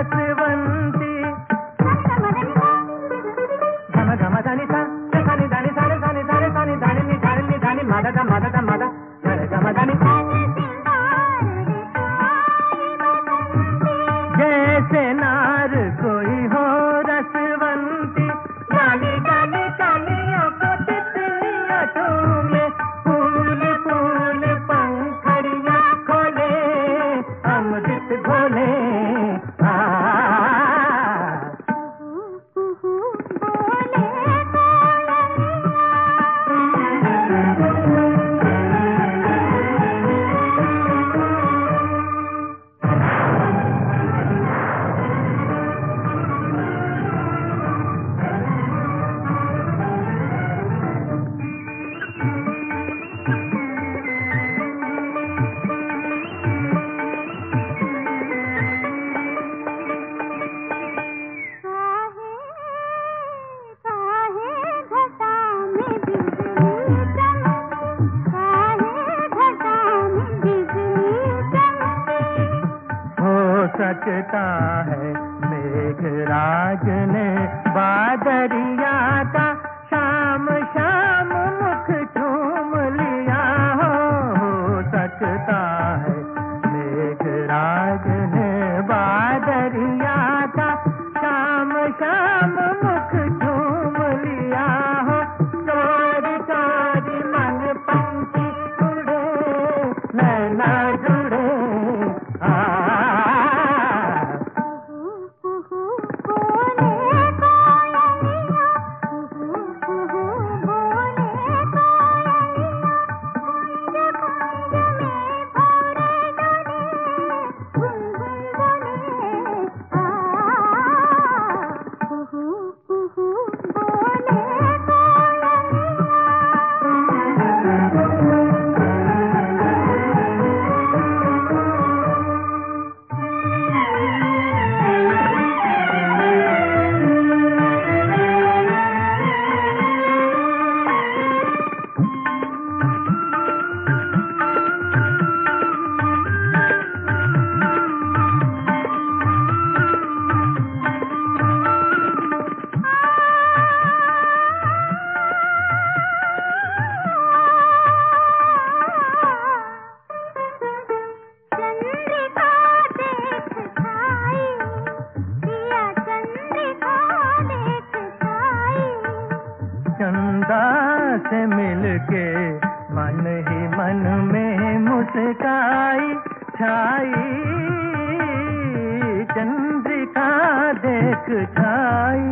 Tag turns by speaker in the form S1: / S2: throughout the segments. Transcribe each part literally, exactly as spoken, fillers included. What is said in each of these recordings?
S1: रसवंती गम गम धनि सा धनि धनि सारे धनि सारे धनि धनि नि धनि नि धनि मद मद मद गम गम धनि जैसे नार कोई हो रसवंती डाली डाली डालियों को तितलियां चूमे फूल फूल पंखड़ियां खोले अमृत घोले सकता है मेघराज ने बादरिया का शाम शाम मुख चूम लिया हो, हो सकता है मेघराज ने बादरिया का शाम शाम मुख चूम लिया हो। चोरी चोरी मन पंछी उड़े नैना जुड़े चंदा से मिलके मन ही मन में मुस्काई छाई चंद्रिका देख छाई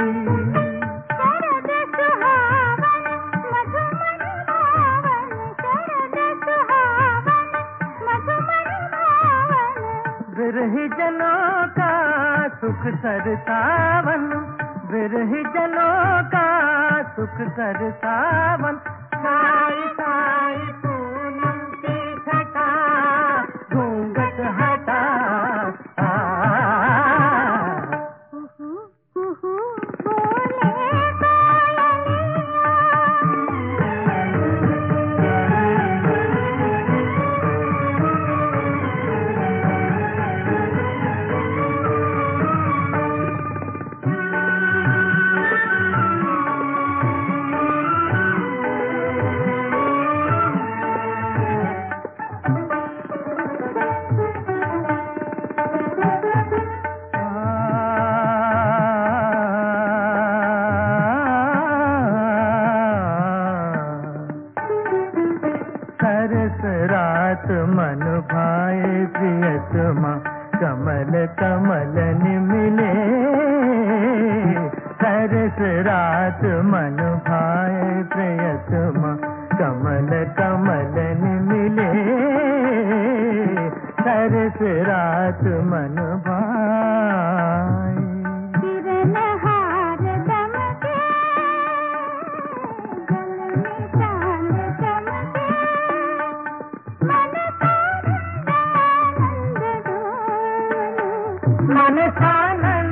S2: शरद सुहावन मधुमन भावन शरद सुहावन मधुमन भावन
S1: विरही जनों का सुख सरसावन विरही जनों का सुख सरसावन साई साई पूनम की छटा घूंघट हटा रात मन भाए प्रियतमा कमल कमल मिले सरस रात मन भाए प्रियतमा कमल कमल मिले सरस रात मन भाए मन सानंद